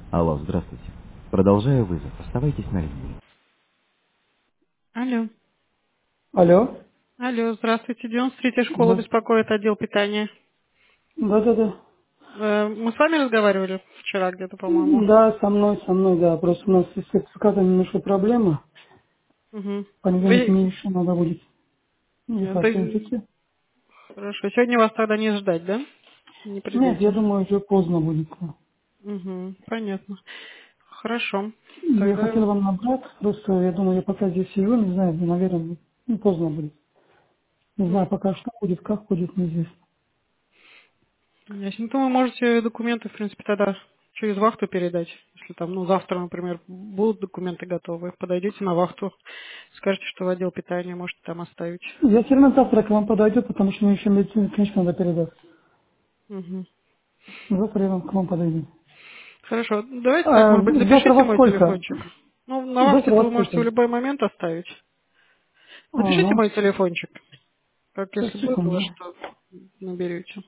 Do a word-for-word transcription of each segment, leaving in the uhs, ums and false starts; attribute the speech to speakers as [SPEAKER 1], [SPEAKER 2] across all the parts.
[SPEAKER 1] Алло, здравствуйте. Продолжаю вызов. Оставайтесь на линии.
[SPEAKER 2] Алло.
[SPEAKER 1] Алло.
[SPEAKER 2] Алло, здравствуйте. девяносто третья школа
[SPEAKER 1] Да.
[SPEAKER 2] беспокоит отдел питания.
[SPEAKER 1] Да-да-да.
[SPEAKER 2] Э, Мы с вами разговаривали вчера где-то, по-моему.
[SPEAKER 1] Да, со мной, со мной, да. Просто у нас с сертификатом немножко проблема.
[SPEAKER 2] Угу.
[SPEAKER 1] В понедельник
[SPEAKER 2] Вы...
[SPEAKER 1] мне еще надо будет
[SPEAKER 2] э,
[SPEAKER 1] ехать
[SPEAKER 2] то
[SPEAKER 1] в
[SPEAKER 2] есть-
[SPEAKER 1] офисе.
[SPEAKER 2] Хорошо. Сегодня вас тогда не ждать, да? Не
[SPEAKER 1] Нет, я
[SPEAKER 2] придете.
[SPEAKER 1] думаю, уже поздно будет.
[SPEAKER 2] Угу. Понятно. Хорошо.
[SPEAKER 1] Я
[SPEAKER 2] Тогда...
[SPEAKER 1] хотел вам набрать, просто я думаю, я пока здесь сижу, не знаю, наверное, ну, поздно будет. Не знаю
[SPEAKER 2] м,
[SPEAKER 1] пока, что будет, как будет, неизвестно.
[SPEAKER 2] Ясно. Ну, то вы можете документы, в принципе, тогда через вахту передать. Если там, ну, завтра, например, будут документы готовы, подойдете на вахту, скажете, что в отдел питания можете там оставить.
[SPEAKER 1] Я все равно завтра к вам подойду, потому что мне еще медицинскую книжку надо передать.
[SPEAKER 2] Угу.
[SPEAKER 1] Завтра я вам к вам подойду.
[SPEAKER 2] Хорошо. Давайте так,
[SPEAKER 1] А,
[SPEAKER 2] может быть,
[SPEAKER 1] завтра
[SPEAKER 2] запишите
[SPEAKER 1] во
[SPEAKER 2] мой
[SPEAKER 1] сколько?
[SPEAKER 2] телефончик. Ну, на вахте
[SPEAKER 1] Завтра
[SPEAKER 2] вы
[SPEAKER 1] во
[SPEAKER 2] можете в
[SPEAKER 1] сколько?
[SPEAKER 2] любой момент оставить. Запишите
[SPEAKER 1] Ага.
[SPEAKER 2] мой телефончик. Как
[SPEAKER 1] Сейчас,
[SPEAKER 2] если будет у вас
[SPEAKER 1] секунду.
[SPEAKER 2] что, наберете.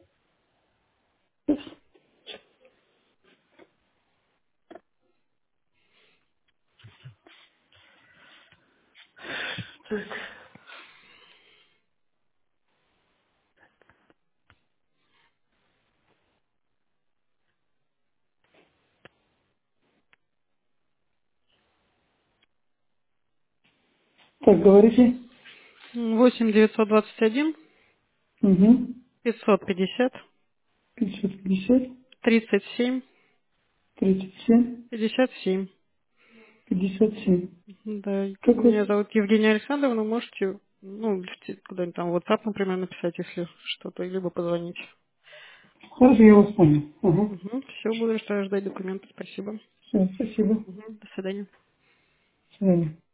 [SPEAKER 1] Так, говорите?
[SPEAKER 2] восемь девятьсот двадцать один
[SPEAKER 1] Угу.
[SPEAKER 2] пятьсот пятьдесят
[SPEAKER 1] пятьсот пятьдесят,
[SPEAKER 2] тридцать семь
[SPEAKER 1] тридцать семь,
[SPEAKER 2] пятьдесят семь.
[SPEAKER 1] пятьдесят семь.
[SPEAKER 2] Да,
[SPEAKER 1] Как вы?
[SPEAKER 2] меня зовут Евгения Александровна. Можете, ну, в- куда-нибудь там в WhatsApp, например, написать, если что-то, либо позвонить.
[SPEAKER 1] Хорошо, я вас понял. Ага.
[SPEAKER 2] Угу. Все, буду ждать документы. Спасибо.
[SPEAKER 1] Все, спасибо.
[SPEAKER 2] Угу. До свидания.
[SPEAKER 1] До свидания.